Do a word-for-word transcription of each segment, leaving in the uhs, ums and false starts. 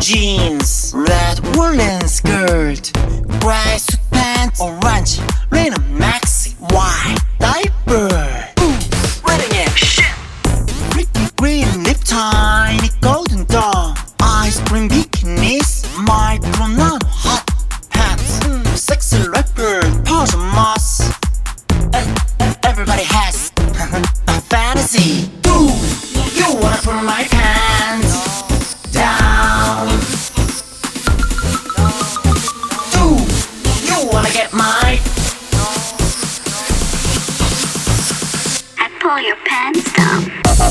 jeans, red woolen skirt, gray sweatpants, orange linen maxi, white diaper, wedding it, shit, pretty green lip, tiny golden doll, ice cream bikinis, micro nano hot pants, mm, sexy leopard pajamas. Everybody has a fantasy. Do you wanna put my pants down? Do you wanna get my? I pull your pants down.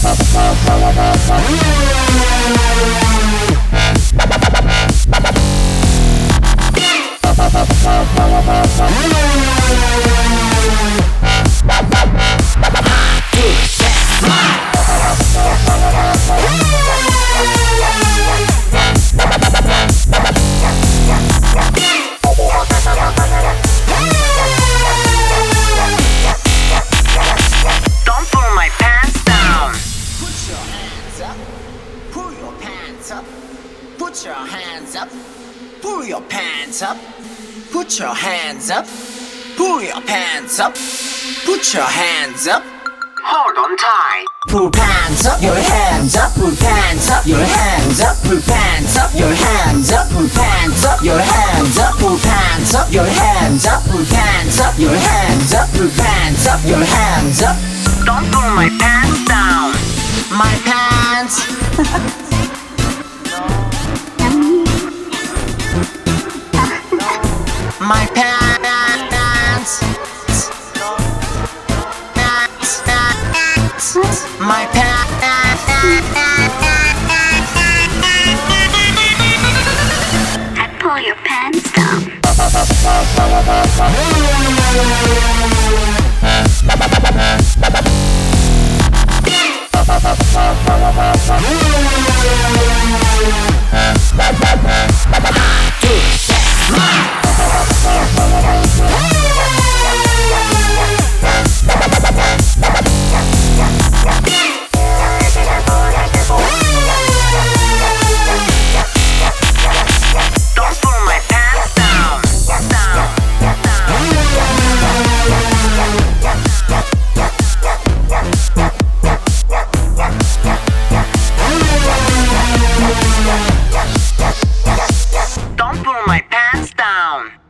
Don't pull my pants down. Put your hands up. Pull your pants up. Put your hands up. Pull your pants up. Put your hands up. Pull your pants up. Put your hands up. Hold on tight. Pull pants up, your hands up. Pull pants up, your hands up. Pull pants up, your hands up. Pull pants up, your hands up. Pull pants up, your hands up. Pull pants up, your hands up. Pull pants up, your hands up. Don't pull my pants down. My pants. My pants. My pants. I pull your pants down. Don't pull my pants down.